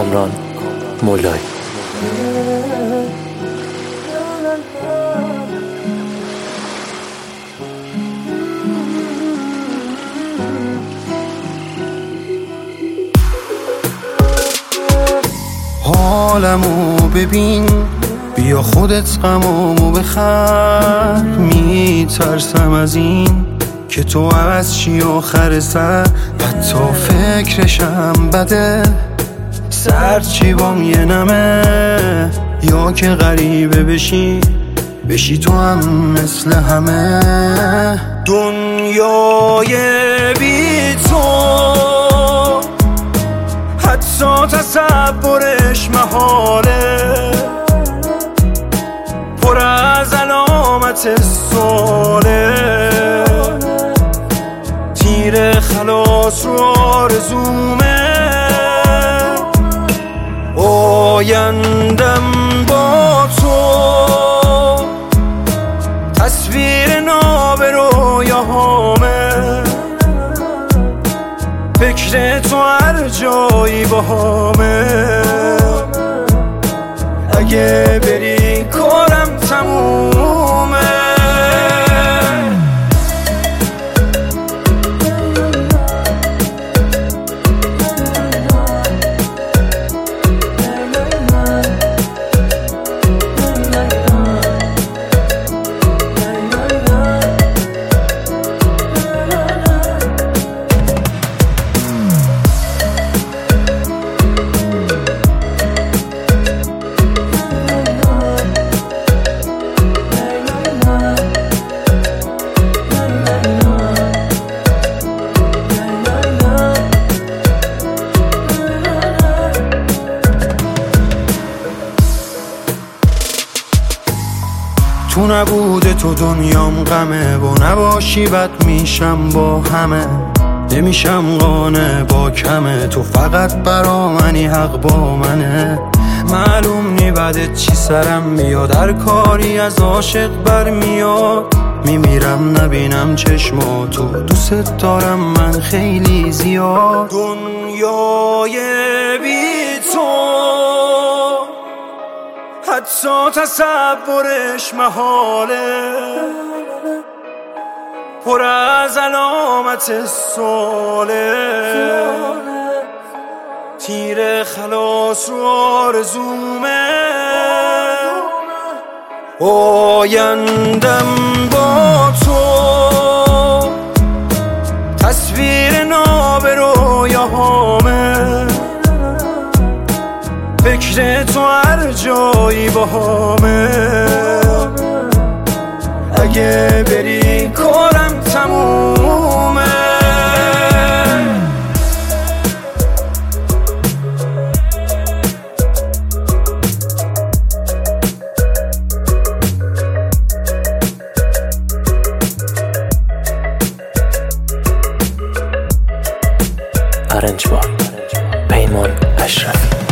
کامران مولایی. حالمو ببین، بیا خودت غمامو بخر. میترسم از این که تو از چی آخر سر، حتی فکرشم بده. سرچی بام یه نمه، یا که غریبه بشی تو هم مثل همه. دنیای بی تو حتی تصورش محاله، پر از علامت سواله. تیر خلاص رو آرزومه، آیندم با تو تصویر ناب رویاهامه. فکر تو هر جایی باهامه، اگه بری کارم تمومه. تو نبوده تو دنیام غمه، با نباشی بد میشم با همه. نمیشم قانع با کمه، تو فقط برا منی، حق با منه. معلوم نی بعدت چی سرم میاد، هر کاری از عاشق برمیاد. میمیرم نبینم چشماتو، دوست دارم من خیلی زیاد. دنیای بی تو حتی تصورش محاله، پر از علامت سواله. تیر خلاص رو آرزومه، آیندم با تو تصویر ناب رویاهامه. فکر تو هر جایی باهامه، اگه بری کارم تمومه. ارنج بای پیمان اشرفی.